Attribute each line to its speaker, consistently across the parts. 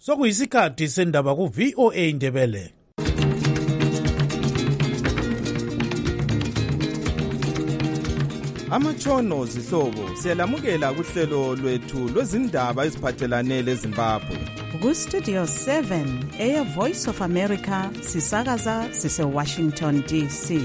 Speaker 1: Sokuyisikhathi sendaba ku VOA Indebele.
Speaker 2: Amatshono zihlobo siyalamukela kuhlelo lwethu lwezindaba eziphathelane leZimbabwe.
Speaker 3: Ku-Studio 7 Air Voice of America sisakaza sise-Washington DC.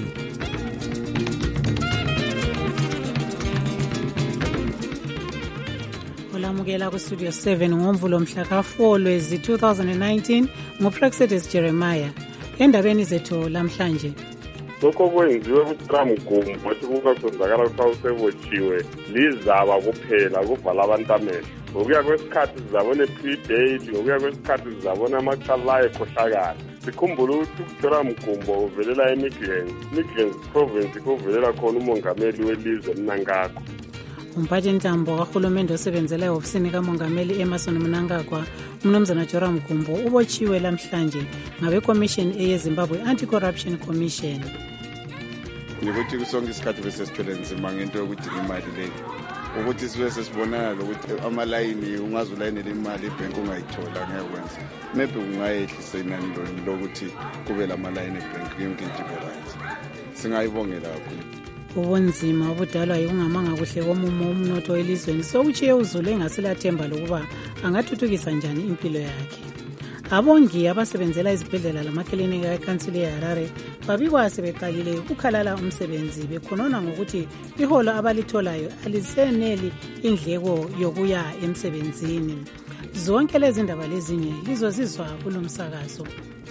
Speaker 4: Olamukela ku-Studio 7 ngoMvulo mhla ka-4 Lwezi 2019 nguPrexedis Jeremiah. Endabeni zethu lamhlanje.
Speaker 5: Lokho kwenziwe kuTramgumbo wathi kungasonzakala kusawusebotshiwe lizaba kuphela kuvala abantu amehlo. Ngokuya kwesikhathi sizabona ePredaily, ngokuya kwesikhathi sizabona amacala ekhohlakala. Sikhumbule ukuthi uTramgumbo uvelela eMidlands province kuvelela khona umongameli welizwe Mnangagwa.
Speaker 4: Umphathintambo kahulumende osebenzela ehofisini kamongameli Emmerson Mnangagwa, umnumzana Joramgumbo, ubotshiwe lamhlanje ngabeCommission eyeZimbabwe Anti-Corruption Commission.
Speaker 6: Ukuthi kusonke isikhathi bese sithole nzima ngento yokudinga imali leyo. Ukuthi sibe sesibonana ukuthi amalayini ungazulayinela imali ebank ungayithola ngekwenza. Maybe ungayehlisa inani lokuthi kube lamalayini ebank yonke into right. Singayibongela kakhulu.
Speaker 4: Ubunzima obudalwa yikungamanga kuhle komumo umnotho welizweni sokutshiye uZulu engaselathemba lokuba angathuthukisa njani impilo yakhe. Abongi abasebenzela izibhedlela lamaklinika eKhansili yeHarare babikwa sebeqalile ukukhalala umsebenzi bekhonona ngokuthi iholo abalitholayo aliseneli indleko yokuya emsebenzini. Zonke lezi ndaba lezinye lizozizwa kulomsakazo.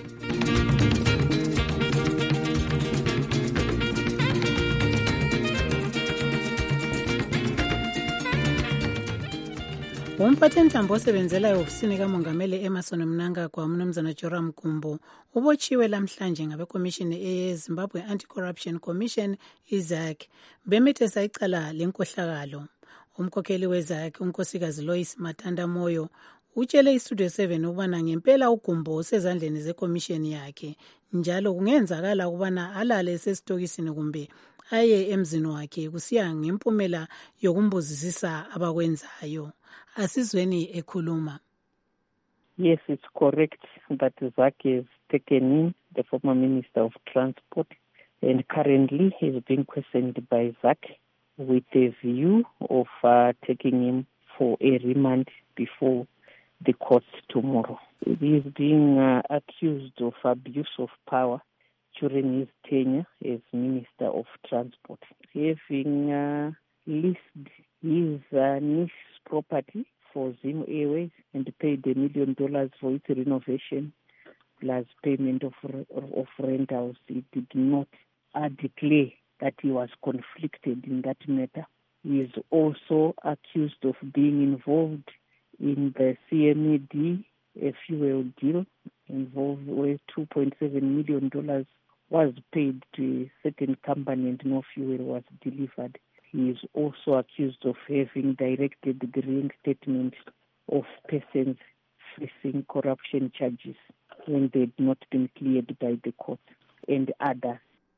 Speaker 4: Umphathintambo osebenzela ehofisini kamongameli Emmerson Mnangagwa, umnumzana Joramgumbo, ubotshiwe lamhlanje ngabeCommission eyeZimbabwe Anti-Corruption Commission iZAC bemethesa icala lenkohlakalo. Umkhokheli weZAC, unkosikazi Lois Matanda Moyo, utshele iStudio 7 ukubana ngempela uGumbo usezandleni zeCommission yakhe, njalo kungenzakala ukubana alale esesitokisini kumbe aye emzini wakhe kusiya ngempumela yokumbuzisisa abakwenzayo. Asizweni ekhuluma.
Speaker 7: Yes, it's correct that ZAC has taken in the former Minister of Transport and currently he is being questioned by ZAC with a view of taking him for a remand before the courts tomorrow. He is being accused of abuse of power during his tenure as Minister of Transport, having leased his niche property for Zim Airways and paid $1 million for its renovation plus payment of rentals. He did not declare that he was conflicted in that matter. He is also accused of being involved in the CMED, a fuel deal involved where $2.7 million was paid to a certain company and no fuel was delivered. He is also accused of having directed the reinstatement of persons facing corruption charges when they had not been cleared by the court and others.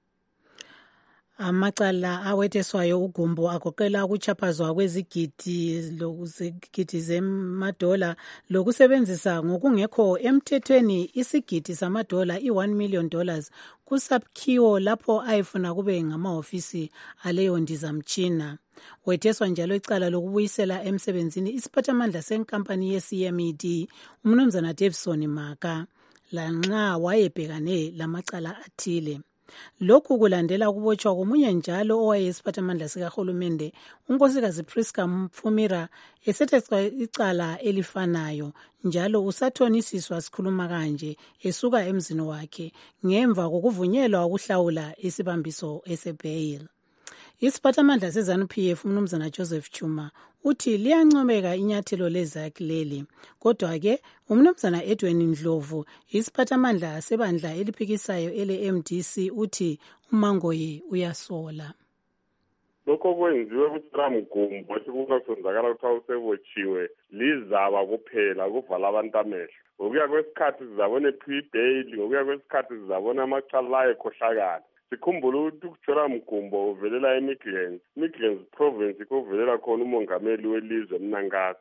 Speaker 4: Amacala awetheswayo uGumbo agoqela ukuchaphazwa kwezigidi zemadola lokusebenzisa ngokungekho emthethweni isigidi samadola i$1 million kusaphiwo lapho ayefuna kube ngamahofisi aleyo ndizamtshina. Wetheswa njalo icala lokubuyisela emsebenzini isiphathamandla senkampani yeCMED umnumzana Davison Maka lanxa wayebhekane lamacala athile. Lokhu kulandela ukubotshwa komunye njalo owayesiphathamandla sikahulumende unkosikazi Priska Mfumira esethe icala elifanayo njalo usathonisiswa sikhuluma kanje esuka emzini wakhe ngemva kokuvunyelwa ukuhlawula isibambiso esebail. Isiphathamandla seZANU-PF umnumzana Joseph Chuma uthi liyancomeka inyathelo leZAC leli. Kodwa-ke umnumzana Edwin Ndlovu isiphathamandla sebandla eliphikisayo ele-MDC uthi uMangoye uyasola.
Speaker 5: Lokho kwenziwe kuTramgumbo wathi kungasonzakala ukuthi awusebotshiwe lizaba kuphela kuvala abantu amehlo. Ngokuya kwesikhathi sizabona ePredaily, ngokuya kwesikhathi sizabona amacala ekhohlakala. Sikhumbule ukuthi uJoramgumbo uvelela eMidlands province kuvelela khona umongameli welizwe Mnangagwa.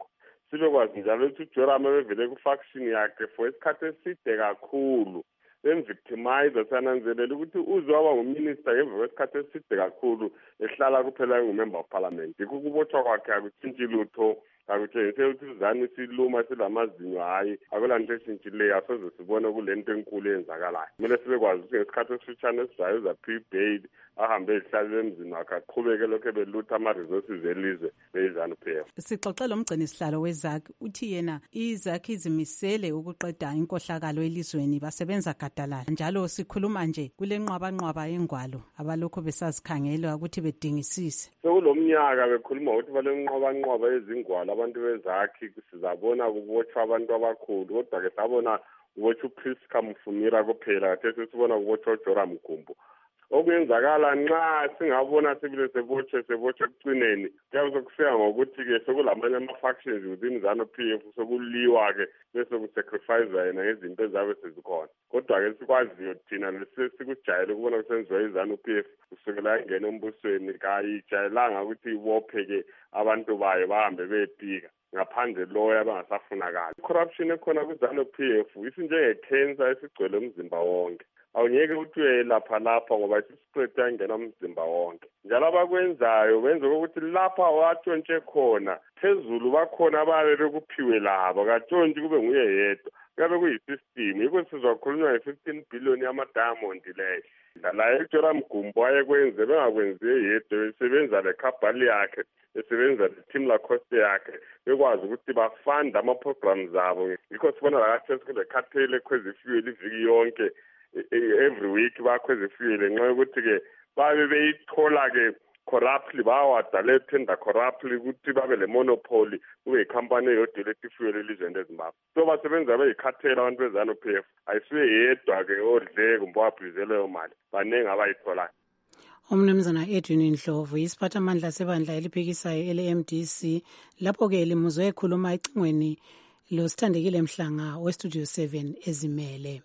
Speaker 5: sibekwazi njalo ukuthi uJoram ebevele ku-faction yakhe for isikhathi eside kakhulu bemvictimize sananzelela ukuthi uze waba nguminister ngemva kwesikhathi eside kakhulu ehlala kuphela engumember of parliament. Yikho ukubotshwa kwakhe akutshintshi lutho, akutshengise ukuthi uzani siluma silamazinyo hayi akulanto eshintshileyo asoze sibone kule nto enkulu eyenzakalayo. Kumele sibekwazi ukuthi ngesikhathi esifitshane esizayo uza-pre-bail ahambe ehlale emzini wakhe aqhubeke lokhu ebelutha ama-resources elizwe beyi-ZANU-PF.
Speaker 3: Sixoxela umgcinisihlalo we-ZAC uthi yena i-ZAC izimisele ukuqeda inkohlakalo elizweni basebenza gadalala. Njalo sikhuluma nje kule nqwabanqwaba yengwalo abalokhu besazikhangela ukuthi bedingisise.
Speaker 5: Sekulo mnyaka bekhuluma ukuthi bale nqwabanqwaba yezingwalo abantu be-ZAC sizabona kubotshwa abantu abakhulu, kodwa-ke sabona kubotshwa uPriska Mufumira kuphela, khathesi sibona kubotshwa uJoram Gumbo. Okuyenzakala nxa singabona sibile sebotshwe ekucineni kuyabe sokuseka ngokuthi-ke sekulamanye ama-factions within ZANU-PF sokuliwa-ke bese kusacrificewa yena ngezinto ezabe sezikhona. Kodwa-ke sikwaziyo thina sikujayele ukubona kusenziwa i-ZANU-PF kusukela yangena embusweni kayijayelanga ukuthi ibophe-ke abantu bayo bahambe beyepika ngaphandle loyo abangasafunakali. Corruption ekhona ku-ZANU-PF isinjenge-cancer esigcwele umzimba wonke. Awungeke ukuthi uyelapha lapha ngoba isispread yangena umzimba wonke. Njalo abakwenzayo benza ukuthi lapha watshontshe khona phezulu bakhona ababe bekuphiwe labo katshontshe kube nguye yedwa. Kuyabe kuyisystem. Yikho sizokhulunywa nge-15 billion yama-diamond leyo. La uJoram Gumbo ayekwenze bengakwenziye yedwa besebenza lekhabhali yakhe besebenza le-team lacoste yakhe bekwazi ukuthi bafanda ama-programs abo. Yikho sibona lakathesi kule khathele khwezifuel iviki yonke every week bakhweze fuel nxa ukuthi-ke babe beyithola-ke corruptly bawadala tender corruptly ukuthi babe le monopoly kube yikhampani eyodoleta ifuel elizweni leZimbabwe. So basebenza beyikhathela abantu be-ZANU-PF ayisuye yedwa-ke odle kumbe wabhizele leyo mali baningi abayitholayo.
Speaker 4: Umnumzana Edwin Ndlovu isiphathamandla sebandla eliphikisayo ele-MDC lapho-ke limuzwe ekhuluma ecingweni loSithandekile Mhlanga weStudio 7 ezimele.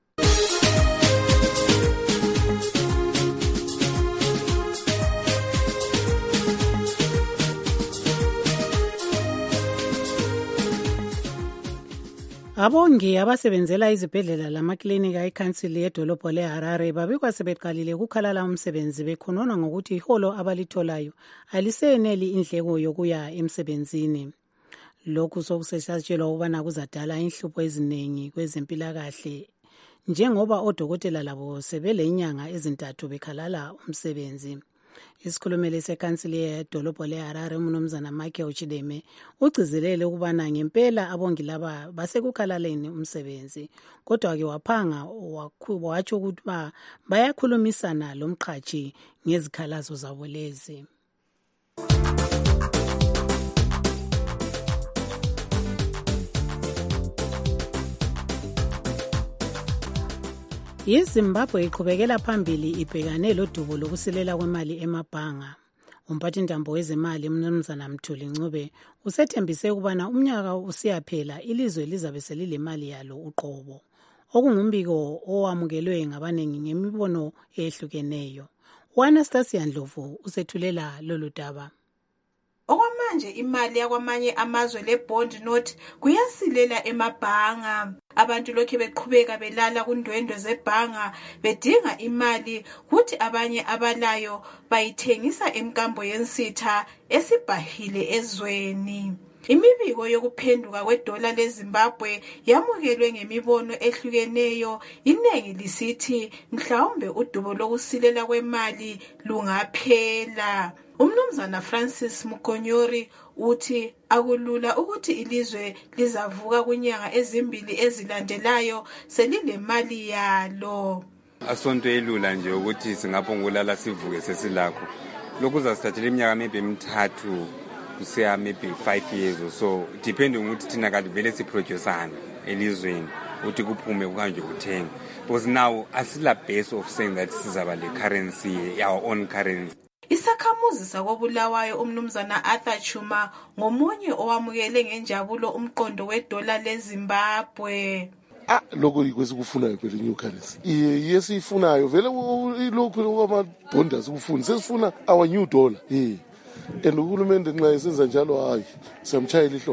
Speaker 4: Abongi abasebenzela izibhedlela lamaklinika ekhansili yedolobho leHarare babikwa sebeqalile ukukhalala umsebenzi bekhonona ngokuthi iholo abalitholayo aliseneli indleko yokuya emsebenzini. Lokhu sokusesatshelwa ukubana kuzadala inhlupho eziningi kwezempilakahle njengoba odokotela labo sebelenyanga ezintathu bekhalala umsebenzi. Isikhulumeli sekhansili yedolobho leHarare umnumzana Michael Chideme ugcizelele ukubana ngempela abongi laba basekukhalaleni umsebenzi, kodwa-ke waphanga watsho ukuthi bayakhulumisana lomqhatshi ngezikhalazo zabo lezi. iZimbabwe iqhubekela phambili ibhekane lodubo lokusilela kwemali emabhanga. Umphathintambo wezemali umnumzana Mthuli Ncube usethembise ukubana umnyaka usiyaphela ilizwe lizabe selilemali yalo uqobo. Okungumbiko owamukelwe ngabanengi ngemibono ehlukeneyo. U-Anastasia Ndlovu usethulela lolu daba.
Speaker 8: Okwamanje imali yakwamanye amazwe le-bond note kuyasilela emabhanga. Abantu lokhu beqhubeka belala kundwendwe zebhanga bedinga imali kuthi abanye abalayo bayithengisa emkambo yensitha esibhahile ezweni. Imibiko yokuphenduka kwedola leZimbabwe yamukelwe ngemibono ehlukeneyo, inengi lisithi mhlawumbe udubo lokusilela kwemali lungaphela. Umnumzana Francis Mukonyori uthi akulula ukuthi ilizwe lizavuka kunyanga ezimbili ezilandelayo selilemali yalo.
Speaker 9: Asonto elula nje ukuthi singaphongulala sivuke sesilakho. Lokhu kuzasithathela iminyaka maybe emithathu kusiya maybe 5 years or so, depending ukuthi thina kanti vele siproduceana elizweni uthi kuphume kuhanjwe kuthenga. Because now asila base of saying that sizaba le currency, our own currency.
Speaker 8: Isakhamuzi sakobulawayo umnumzana Arthur Chuma ngomunye owamukele ngenjabulo umqondo wedola leZimbabwe.
Speaker 10: Lokho ikwesikufunayo phela new currency. Yesifunayo vele lokho kwamabonda sikufuna. Sesifuna our new dollar. And uhulumende nxa esenza njalo hayi siyamchayela ihlobo.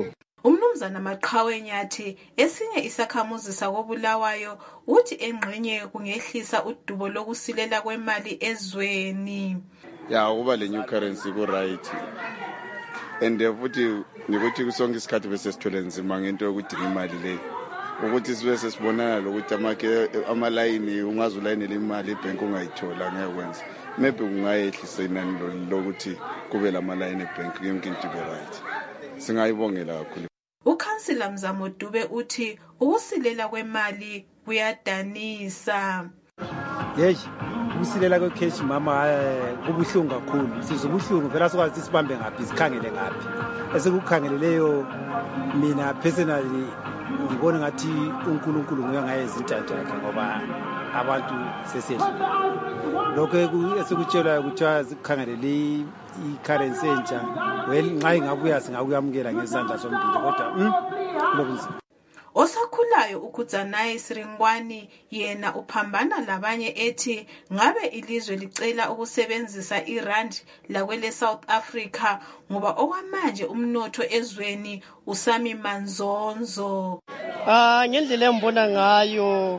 Speaker 8: Umnumzana Maqhawe Nyathi esinye isakhamuzi sakobulawayo uthi engqenye kungehlisa udubo lokusilela kwemali ezweni.
Speaker 6: Ya kuba le new currency ku right. And futhi nikuthi kusonke isikhathi bese sithole nzima ngento yokudinga imali le. Ukuthi sibe sesibonana lokuthi amalayini ungazulayinela imali ebank ungayithola ngekwenza. Maybe kungayehlisa inani lokuthi kube lamalayini ebank yonke into be right. Singayibongela kakhulu.
Speaker 8: Ukhansila Mzamo Dube uthi ukusilela kwemali kuyadanisa.
Speaker 11: Yeyi, ukusilela kwecash mama kubuhlungu kakhulu. Sizobuhlungu phela sokwazi sibambe ngaphi sikhangele ngaphi. Esekukhangeleleyo mina personally ngibona ngathi uNkulunkulu nguye ngayenza intando yakhe ngoba abantu sesedlule. Lokho esikutshelwa ukuthi sikhangelele i-currency entsha well nxa ingabuya singakuyamukela ngesandla sombili kodwa lokunzima.
Speaker 8: Osakhulayo uKhudzanayi Siringwani yena uphambana labanye ethi ngabe ilizwe licela ukusebenzisa irand lakwele South Africa ngoba okwamanje umnotho ezweni usami manzonzo.
Speaker 12: Ngendlela embona ngayo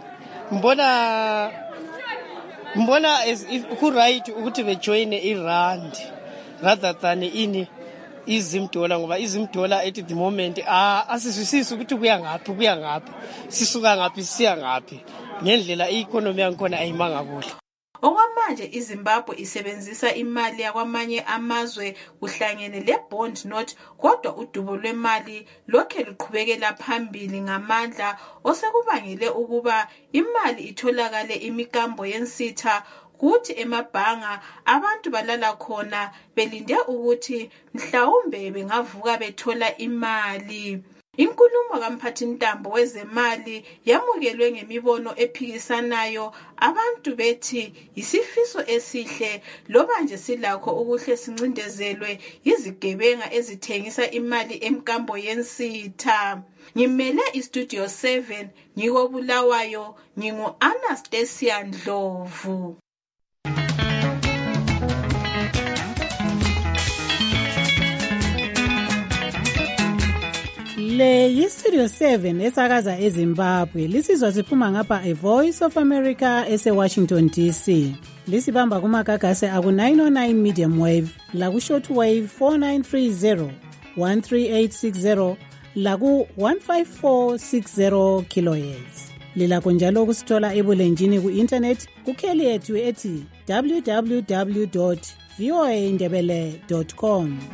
Speaker 12: mbona as if ku right ukuthi bejoine irand rather than ini izimdola ngoba izimdola at the moment asizwisisi ukuthi kuya ngaphi sisuka ngaphi siya ngaphi ngendlela i-economy yakhona ayimanga kuhle.
Speaker 8: Okwamanje iZimbabwe isebenzisa imali yakwamanye amazwe kuhlangene le-bond note kodwa udubo lwemali lokhe luqhubekela phambili ngamandla osekubangele ukuba imali itholakale imikambo yensitha kuthi emabhanga abantu balala khona belinde ukuthi mhlawumbe bengavuka bethola imali. Inkulumo kaMphathintambo wezemali yamukelwe ngemibono ephikisanayo abantu bethi isifiso esihle loba nje silakho ukuhle sincindezelwe izigebenga ezithengisa imali emkambo yensitha. Ngimele iStudio 7 ngikobulawayo ngingu Anastasia Ndlovu.
Speaker 4: Le yiStudio 7 esakaza eZimbabwe lisizwa siphuma ngapha eVoice of America eseWashington DC. Lisibamba kumagagase aku 909 medium wave laku short wave 4930 13860 laku 15460 kilohertz. Lilakho njalo ukusithola ebulenjini ku internet kukheli yethu ethi www.voaindebele.com.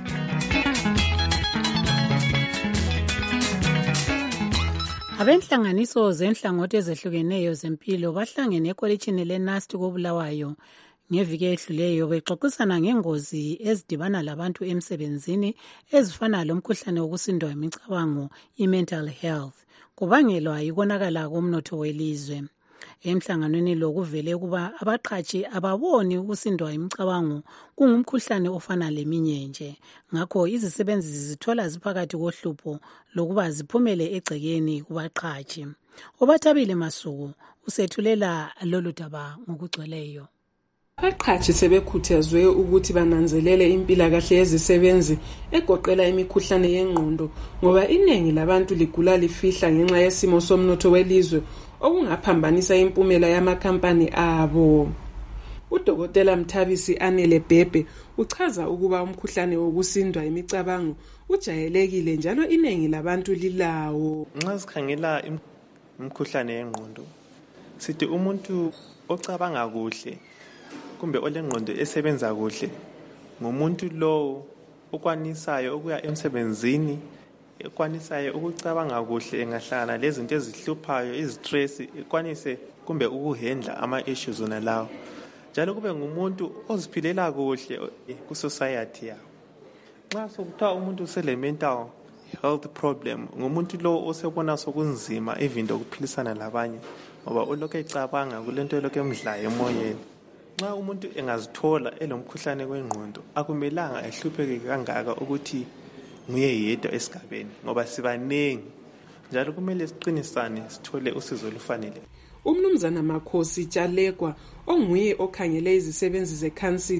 Speaker 4: Abenhlanganiso zenhlangothi ezehlukeneyo zempilo bahlangene ekolitshini leNasti kobulawayo ngeviki edluleyo bexoxisana ngengozi ezidibana labantu emsebenzini ezifana lomkhuhlane wokusindwa imicabango i-mental health kubangelwa yikonakala komnotho welizwe. Emhlanganweni lo kuvele kuba abaqhatshi ababoni ukusindwa imicabango kungumkhuhlane ofana leminye nje. Ngakho izisebenzi zithola ziphakathi kohlupho lokuba ziphumele egcekeni kubaqhatshi. Obathabile Masuku usethulela lolu daba ngokugcweleyo.
Speaker 13: Abaqhatshi sebekhuthazwe ukuthi bananzelele impilakahle yezisebenzi egoqela imikhuhlane yengqondo ngoba iningi labantu ligula lifihla ngenxa yesimo somnotho welizwe okungaphambanisa impumela yamakhampani abo. Udokotela Mthabisi Anele Bhebhe uchaza ukuba umkhuhlane wokusindwa imicabango ujayelekile njalo iningi labantu lilawo.
Speaker 14: Nxa sikhangela imkhuhlane yengqondo sithi umuntu ocabanga kuhle kumbe olengqondo esebenza kuhle ngumuntu lo okwanisayo ukuya emsebenzini ekwanisayo ukucabanga kuhle engahlangana lezinto ezihluphayo izistress ekwanise kumbe ukuhandla ama-issues zona lawo njalo kube ngumuntu oziphilela kuhle ku-society yawo. Nxa sokuthiwa umuntu usele-mental health problem ngumuntu lo osebona sokunzima ivinto okuphilisana labanye ngoba ulokhu ecabanga kulento elokhu emdlayo emoyeni. Nxa umuntu engazithola elomkhuhlane wengqondo akumelanga ehlupheke kangaka ukuthi nguye yedwa esigabeni ngoba sibanengi njalo kumele siqinisane sithole usizo olufanele.
Speaker 13: Umnumzana Makhosi Tshalekwa onguye okhangele izisebenzi zekhansili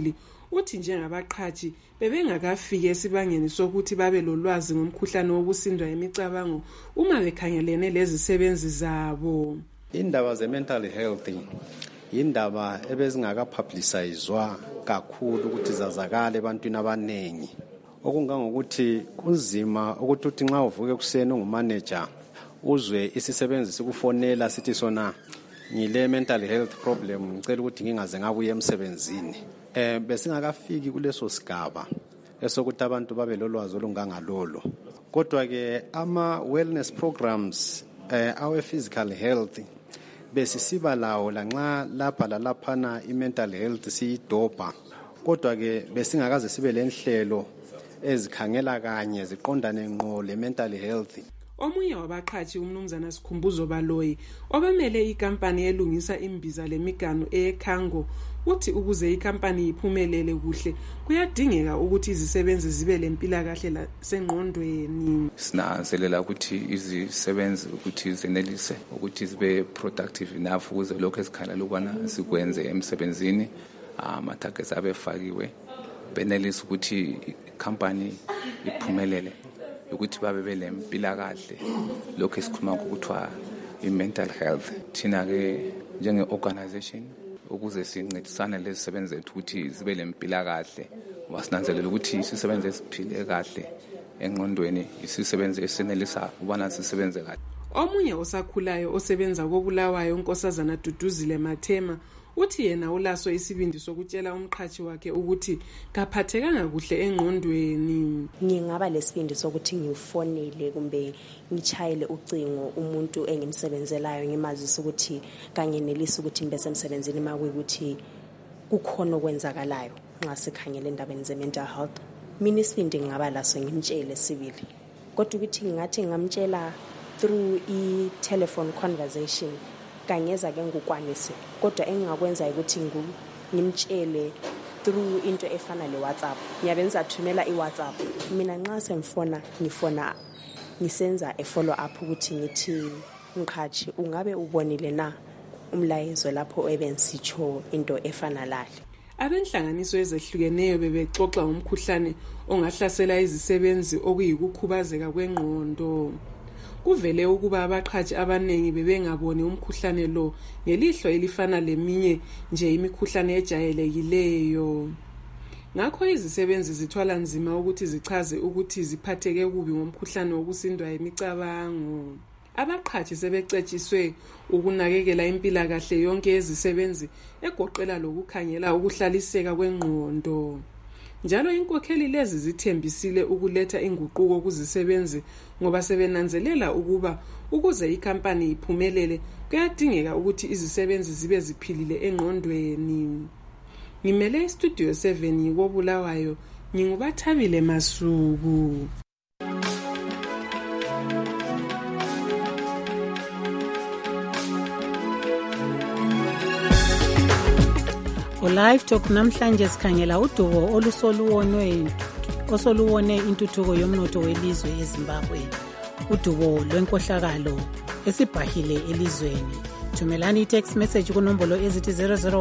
Speaker 13: uthi njengabaqhatshi bebengakafiki esibangeni sokuthi babe lolwazi ngomkhuhlane wokusindwa imicabango uma bekhangelene lezisebenzi zabo.
Speaker 15: Indaba ze-mental health indaba ebezingakapublicizwa kakhulu ukuthi zazakale ebantwini abaningi, okungangokuthi kunzima ukuthi uthi nxa uvuke kuseni ungumanager uzwe isisebenzi sikufonela sithi sona ngile mental health problem ngicela ukuthi ngingaze ngabuye emsebenzini. Besingakafiki kuleso sigaba esokuthi abantu babe lolwazi olungangalolo. Kodwa ke ama wellness programs awe physical health besisiba lawo lanxa lapha lalaphana i-mental health siyidobha, kodwa ke besingakaze sibe lenhlelo ezikhangela kanye ziqondane ngqo le-mental health.
Speaker 13: Omunye wabaqhatshi umnumzana Sikhumbuzo Baloyi obamele ikampani elungisa imbiza lemiganu eKhango uthi ukuze ikampani iphumelele kuhle kuyadingeka ukuthi izisebenzi zibe lempilakahle lasengqondweni.
Speaker 16: Sinanzelela ukuthi izisebenzi ukuthi zenelise ukuthi zibe productive enough ukuze lokho esikhala ukubana sikwenze emsebenzini, ama-targets abefakiwe, benelise ukuthi ikampani iphumelele ukuthi babe belempilakahle, lokho esikhuluma ngokuthiwa i-mental health. Thina ke njenge-organization ukuze sincedisane lezisebenzi zethu ukuthi zibe lempilakahle, wasinanzelela ukuthi isisebenzi esiphile kahle engqondweni isisebenzi esenelisa ubana sisebenze kahle.
Speaker 13: Omunye osakhulayo osebenza koBulawayo uNkosazana Duduzile Mathema uthi yena ulaso isibindi sokutshela umqhatshi wakhe ukuthi kaphathekanga kuhle engqondweni.
Speaker 17: Ngingaba lesibindi sokuthi ngifonele kumbe ngichayele ucingo umuntu engimsebenzelayo ngimazisa ukuthi kanye nelisa ukuthi ngibe semsebenzini makuyi kukhona okwenzakalayo nxa sikhangela endabeni ze-mental health. Mina isibindi ngingaba laso ngimtshele sibili, kodwa ukuthi ngathi ngamtshela through i-telephone conversation kangeza ke ngukwanise, kodwa engingakwenza ukuthi ngimtshele through into efana le-WhatsApp. Ngiyabenza thumela i-WhatsApp, mina nxa semfona ngifona ngisenza follow up ukuthi ngithi mqhatshi ungabe ubonile na umlayezo lapho ebensitsho into efana lale.
Speaker 13: Abenhlanganiso ezehlukeneyo bebexoxa ngomkhuhlane ongahlasela izisebenzi okuyikukhubazeka kwengqondo. Kuvele ukuba abaqhatshi abanengi bebengaboni umkhuhlane lo ngelihlo elifana leminye nje imikhuhlane ejayelekileyo. Ngakho izisebenzi zithwala nzima ukuthi zichaze ukuthi ziphatheke kubi ngomkhuhlane wokusindwa imicabango. Abaqhatshi sebecetshiswe ukunakekela impilakahle yonke yezisebenzi egoqela lokukhangela ukuhlaliseka kwengqondo. Njalo inkokheli lezi zithembisile ukuletha inguquko kuzisebenzi ngoba sebenanzelela ukuba ukuze ikampani iphumelele kuyadingeka ukuthi izisebenzi zibe ziphilile engqondweni. Ngimele istudio 7 koBulawayo, nginguBathabile Masuku.
Speaker 4: Live Talk namhlanje sikhangela udubo osoluwone intuthuko yomnotho welizwe eZimbabwe. Udubo lwenkohlakalo esibhahile elizweni. Thumelani text message kunombolo ezithi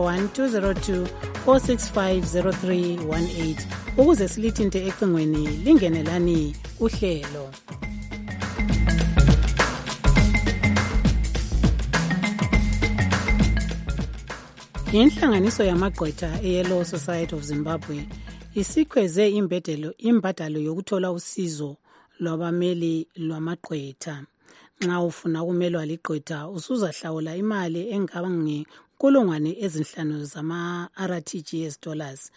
Speaker 4: 001-202-465-0318 ukuze silithinte ecingweni lingenelani uhlelo. Inhlanganiso yamagqwetha eYellow Society of Zimbabwe isikhweze imbadalo yokuthola usizo lwabameli lwamagqwetha. Nxa ufuna ukumelwa ligqwetha usuzahlawula imali engaba nge5,000 zama-RTGS dollars,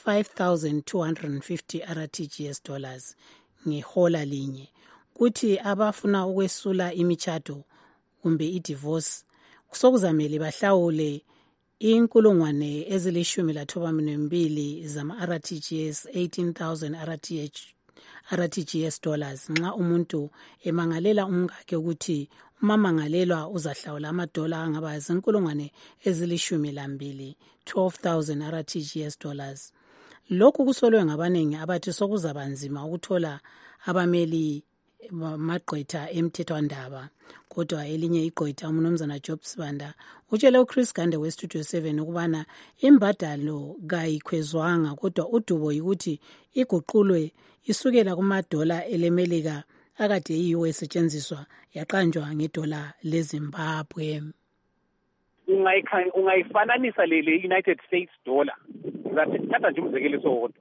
Speaker 4: 5,250 RTGS dollars ngehola linye. Kuthi abafuna ukwesula imitshato kumbe idivorce sokuzamele bahlawule 1,012 zama-RTGS, 18,000 RTGS dollars nxa umuntu emangalela umkakhe ukuthi umamangalelwa uzahlawula amadola angaba 12,000, 12,000 RTGS dollars. Lokhu kusolwe ngabanengi abathi sokuzabanzima ukuthola abameli amagqwetha emthethwandaba. Kodwa elinye igqwetha umnumzana Job Sibanda utshele uChris Gande weStudio 7 ukubana imbadalo kayikhwezwanga kodwa udubo yikuthi iguqulwe isukela kumadola elemelika akade yiwo esetshenziswa yaqanjwa ngedola leZimbabwe.
Speaker 18: Ungayifananisa le United States dollar. Thatha nje umzekeliso wodwa.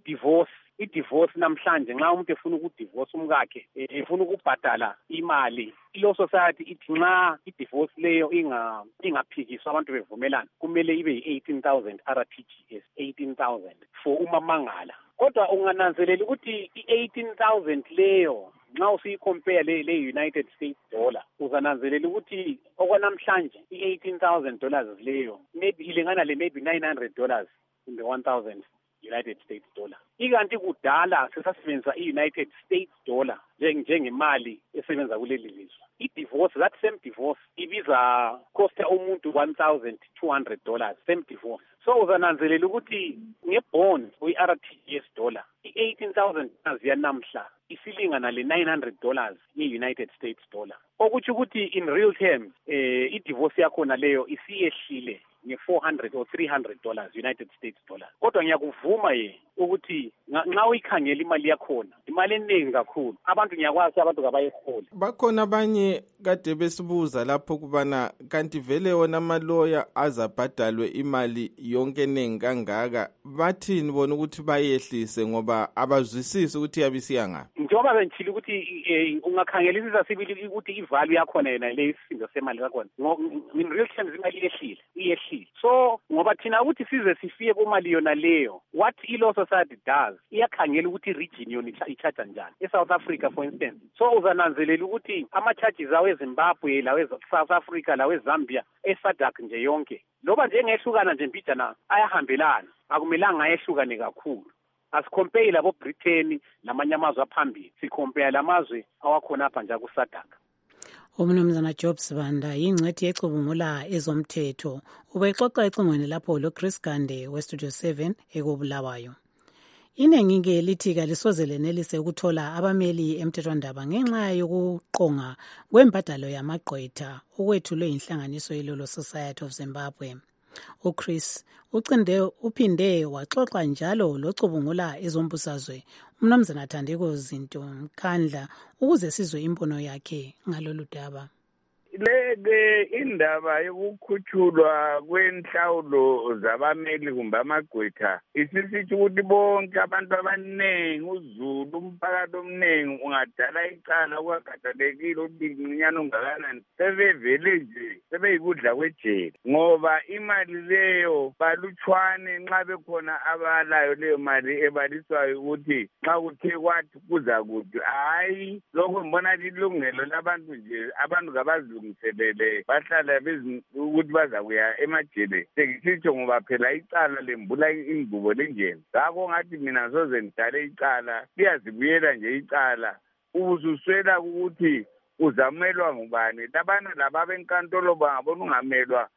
Speaker 18: I-divorce namhlanje nxa umuntu efuna ukudivorce umkakhe efuna ukubhadala imali, iLaw Society ithi nxa i-divorce leyo ingaphikiswa abantu bevumelana kumele ibe yi-18,000 RTGS, 18,000 for umamangala. Kodwa ungananzelela ukuthi i-18,000 leyo nxa usiyicompare le United States dollar uzananzelela ukuthi okwanamhlanje i-$18,000 leyo maybe ilingana le maybe $900 in the 1,000 United States dollar. Ikanti kudala sesasebenzisa i-United States dollar njengemali esebenza kuleli lizwe. I-divorce, that same divorce ibiza costa umuntu $1,200, same divorce. So uzananzelela ukuthi ngebond kwi-RTGS dollar i-$18,000 yanamhla isilingana le $900 ye-United States dollar. Okuthi ukuthi in real terms i-divorce yakhona leyo isiyehlile nge-$400 or $300 United States dollar. Kodwa ngiyakuvuma ukuthi nxa uyikhangela imali yakhona imali eningi kakhulu. Abantu ngiyakwazi abantu kabayiholi.
Speaker 2: Bakhona abanye kade besibuza lapho kubana kanti vele wona amaloya azabhadalwe imali yonke eningi kangaka, bathini bona ukuthi bayehlise ngoba abazwisisi ukuthi yabisiya ngaphi?
Speaker 18: Njengoba bengitshila ukuthi ungakhangelisisa sibili ukuthi ivalue yakhona yena le isindo semali kakhona. In real terms imali iyehlile. So ngoba thina ukuthi size sifike kumali yona leyo, what iLaw Society does iyakhangela ukuthi region yona i-charge njani. eSouth Africa for instance, so uzananzelela ukuthi ama-charges awe Zimbabwe lawe South Africa lawe Zambia eSADC nje yonke loba nje ngehlukana nje mbijana ayahambelana, akumelanga ayehlukane kakhulu. Asicompare labo Britain namanye amazwe aphambili, sicompare lamazwe awakhona apha nje kuSADC.
Speaker 4: Umnumzana Job Sibanda yingcwethi yecubungula ezomthetho ubexoxa ecingweni lapho loChris Gande weStudio 7 ekobulawayo. Inengi-ke lithi kalisoze lenelise ukuthola abameli emthethwandaba ngenxa yokuqonga kwembadalo yamagqwetha okwethulwe inhlanganiso yeLaw Society of Zimbabwe. uChris uphinde waxoxa njalo locubungula ezombusazwe umnumzana Thandeko Zinto Mkhandla ukuze sizwe imbono yakhe ngalolu daba.
Speaker 19: Leke indaba yokukhutshulwa kwenhlawulo zabameli kumbe amagqwetha isisithi ukuthi bonke abantu abaningi, uZulu, umphakathi omningi ungadala icala kwakhathalekile ukuthi ncinyane ungakanani sebevele nje sebeyikudla kwejele ngoba imali leyo balutshwane nxa bekhona abalayo leyo mali ebaliswayo ukuthi nxa kuthe kwathi kuza kuthi hayi lokho ngibona lilungelo labantu nje, abantu kabazungu selele bahlala ukuthi bazakuya emajele sekisitsho ngoba phela icala lembula ingubo lenjeni. Ngakho ngathi mina soze ngidale icala liyazibuyela nje icala ubuzuswela ukuthi uzamelwa ngubani. Labana laba benkantolo bangabona ungamelwa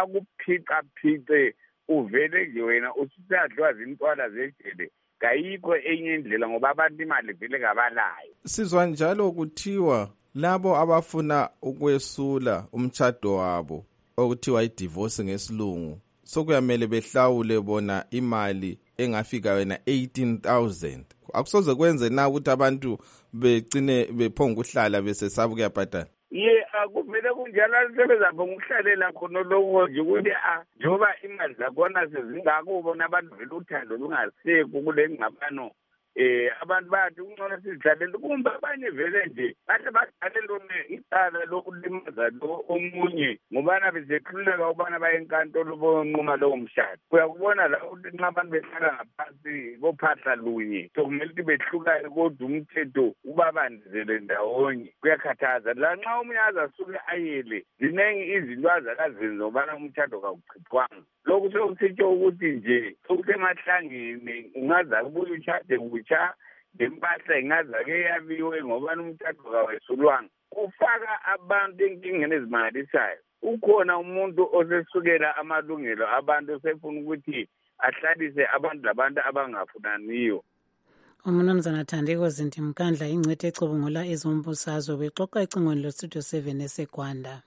Speaker 19: bakuphica uvele nje wena ususadlwa zintwala zejele. Kayikho enye indlela ngoba abantu imali vele kabalayo.
Speaker 2: Sizwa njalo kuthiwa labo abafuna ukwesula umtshado wabo okuthiwa idivorce ngesilungu sokuyamele behlawule bona imali engafika wena 18,000. Akusoze kwenze na ukuthi abantu begcine bephonga ukuhlala besesaba ukuyabhadala?
Speaker 19: Kumele kunjalo sebezapho ngokuhlalela khona lokho nje ukuthi njoba imali zakhona sezingako ubona abantu vele uthando lungasekho kule ngxabano. Abantu bathi ungcono sizidlalele kumbe abanye vele nje bahle badlale lona icala lokulimaza lo omunye ngobana bezekhululeka ubana baye enkantolo bonquma lowo mshado. Uyakubona la ukuthi nxa abantu behlala ngaphansi bophahla lunye sokumele ukuthi behlukane kodwa umthetho ubabandizele ndawonye. Kuyakhathaza la nxa omunye azasuke ayele zinengi izinto azakazenza ngobana umtshado kawuchithwanga. Lokhu sokusitsho ukuthi nje sokusemahlangeni ungaza kubuye utshade kutsha lempahla ingazake yabiwe ngobani umtshado kawesulwanga. Kufaka abantu enkingeni ezimangalisayo. Ukhona umuntu osesukela amalungelo abantu osefuna ukuthi ahlalise abantu labantu abangafunaniyo.
Speaker 4: Umnumzana Thandeko Zintimkandla ingcithe ecubungula ezombusazwe bexoxa ecingweni lo-Studio 7 eseGwanda.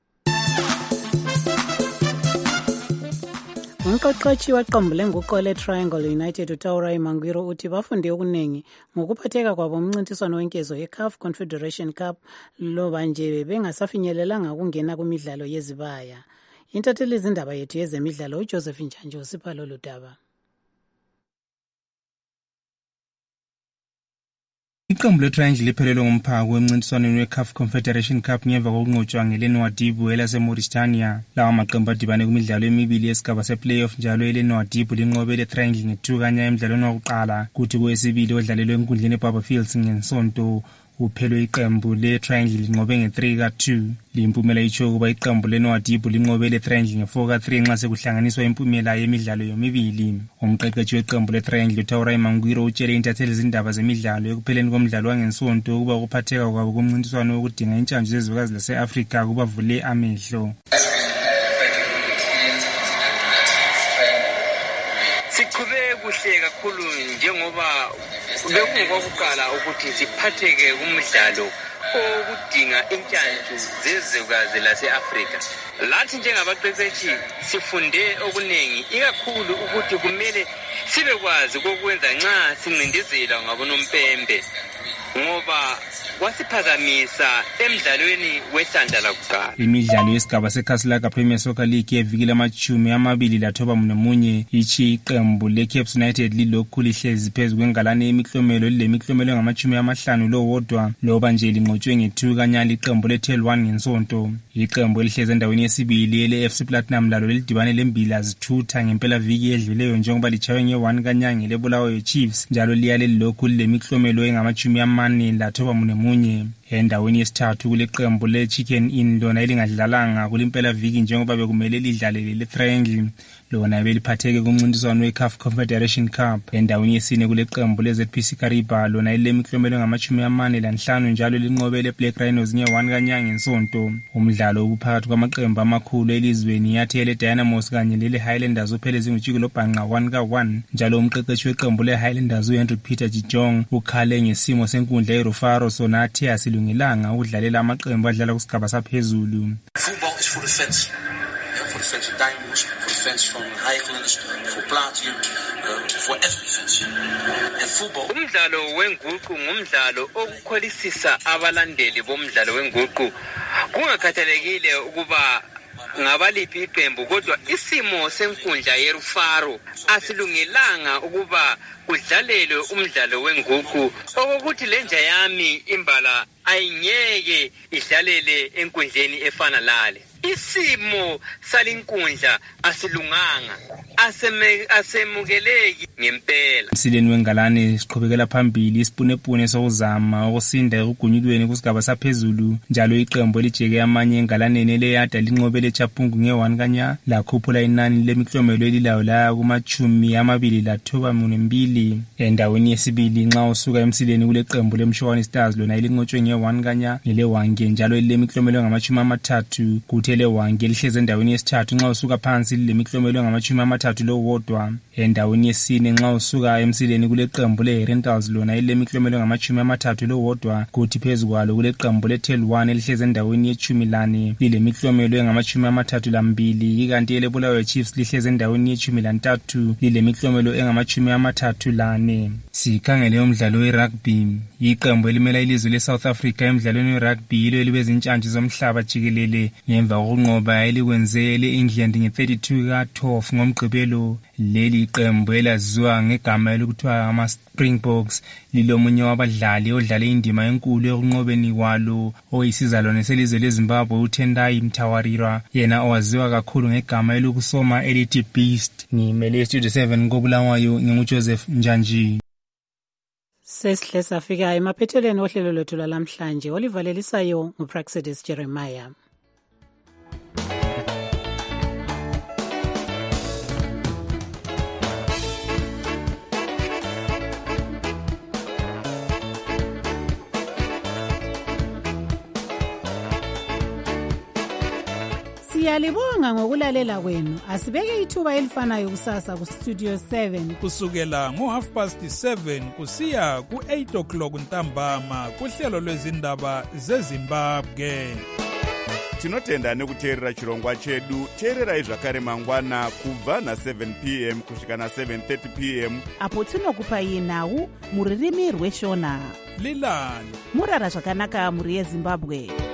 Speaker 4: Umqeqeshi waqembu lenguqu le-Triangle United uTaurai Mangwiro uthi bafunde okuningi ngokuphatheka kwabo umncintiswano wenkezo ye-CAF Confederation Cup loba nje bengasafinyelelanga ukungena kumidlalo yezibaya. Intatheli izindaba yethu yezemidlalo uJoseph Njanje usipha lolu daba.
Speaker 20: Iqembu le-Triangle liphelelwe ngumphako emncintiswaneni we-CAF Confederation Cup ngemva kokunqotshwa ngeLenwadibu elase-Mauritania. Lawa maqembu adibane kumidlalo emibili yesigaba se-playoff njalo eLenwadibu linqobe le-Triangle nge-2-0 emidlalweni wokuqala, kuthi kowesibili odlalelwe enkundleni eBaba Fields ngesonto uphelwe iqembu le-Triangle linqobe nge-3-2. Limpumela itsho ukuba iqembu leNwadibu linqobe le-Triangle nge-4-3 nxa sekuhlanganiswa impumela yemidlalo yomibili. Umqeqeshi weqembu le-Triangle uTaurai Mangwiro utshele intatheli izindaba zemidlalo ekupheleni komdlalo wangensonto ukuba ukuphatheka kwabo kumncintiswano wokudinga intshanje zezwekazi lase-Afrika kubavule amehlo.
Speaker 21: Siqhube kuhle kakhulu njengoba bekungokwakuqala ukuthi siphatheke kumdlalo okudinga intshanje zezwekazi lase-Afrika. Lathi njengabaqeqeshi sifunde okuningi, ikakhulu ukuthi kumele sibekwazi kokwenza nxa sincindezela ngabonompembe, ngoba kwasiphazamisa emidlalweni wesandla lakuqala.
Speaker 20: Imidlalo yesigaba seKhasilaka Premier Soccer League yevikile ama-29 ichi iqembu le-Caps United lilokhu lihlezi phezu kwengalane yemiklomelo lilemiklomelo ngama-50 lowodwa loba nje linqotshwe nge-2-0 iqembu le-Tel1 ngensonto. Iqembu elihlezi endaweni yesibili ele-FC Platinum lalo lelidibane lembila zithutha ngempela viki edluleyo njengoba lichawe nge-1-0 ngelebulawayo Chiefs njalo liyale lilokhu lilemiklomelo engama-41. Endaweni yesithathu kule qembu le-Chicken Inn lona elingadlalanga kulimpela viki njengoba bekumele lidlale le-Triangle lona beliphatheke kumncintiswano we-CAF Confederation Cup. Endaweni yesine kule qembu le-ZPC Kariba lona elilemiklomelo ngama-45 njalo linqobele Black Rhinos nge-1-0 ngensonto. Umdlalo ubuphakathi kwamaqembu amakhulu elizweni yathi le-Dynamos kanye lele-Highlanders uphele zingutshiki lobhanqa 1-1 njalo umqeqeshi weqembu le-Highlanders uHenry Peter Jijong ukhale ngesimo senkundla yeRufaro sona athi asilungelanga ukudlalela amaqembu adlala kusigaba saphezulu.
Speaker 22: Football is for the fans. For the fans of Dynamos, for the fans from Highlanders, for Platinum, for every fans. And football.
Speaker 21: Umdlalo wenguqu ngumdlalo okukholisisa abalandeli bomdlalo wenguqu. Kungakhathalekile ukuba ngabaliphi iqembu, kodwa isimo senkundla yeRufaro asilungelanga ukuba kudlalelwe umdlalo wenguqu, okokuthi lenja yami imbala ayingeke idlalele enkundleni efana lale. Isimo salinkundla asilunganga, asemukeleki ngempela.
Speaker 20: Msileni wengalane siqhubekela phambili isipunepune sokuzama ukusinda ekugunyulweni kusigaba saphezulu njalo iqembu elijeke amanye engalaneni eleyada linqobele Chapungu nge-1-0 lakhuphula inani lemiklomelo elilayo laya kuma-29. Endaweni yesibili nxa usuka emsileni kule qembu leMshwane Stars lona elinqotshwe nge-1-0 ngelewange njalo elilemiklomelo ngama-30 kuthi elewange lihleze endaweni yesithathu nxa usuka phansi lilemiklomelo ngama-30 lowodwa. Endaweni yesine nxa usuka emsileni kule qembu le-Rentals lona elilemiklomelo ngama-30 lowodwa kuthi phezu kwalo kule qembu le-Tel1 elihleze endaweni ye-14 lilemiklomelo engama-32 ikanti elebulawayo Chiefs lihleze endaweni ye-13 lilemiklomelo engama-34. Sikhangele umdlalo we-rugby. Iqembu elimela ilizwe le-South Africa emidlalweni we-rugby yilo elibezintshantshi zomhlaba jikelele ngemva kokunqoba elikwenze le-England nge-32-12 ngomgqibelo. Leli iqembu elaziwa ngegama elokuthiwa ama-Springboks lilomunye wabadlali odlale indima enkulu ekunqobeni kwalo oyisizalwane selizwe leZimbabwe uTendai Mtawarira, yena owaziwa kakhulu ngegama elokusoma elithi Beast. Ngimele Studio 7 koBulawayo nginguJoseph Njanje.
Speaker 4: Sesihle safika emaphethelweni ohlelo lwethu lwalamhlanje olivalelisayo nguPraxedis Jeremiah. Siyalibonga ngokulalela kwenu. Asibeke ithuba elifanayo kusasa ku Studio 7
Speaker 1: kusukela ngo7:30 kusiya ku8 ntambama kuhlelo lwezindaba zeZimbabwe.
Speaker 7: Tinotenda nekuteerera chirongwa chedu. Teererai zvakare mangwana kubva na7 p.m. kusvika na7:30 p.m.
Speaker 23: apo tinokupai nhau muririmi rweshona.
Speaker 1: Lilani
Speaker 23: murara zvakanaka muri yeZimbabwe.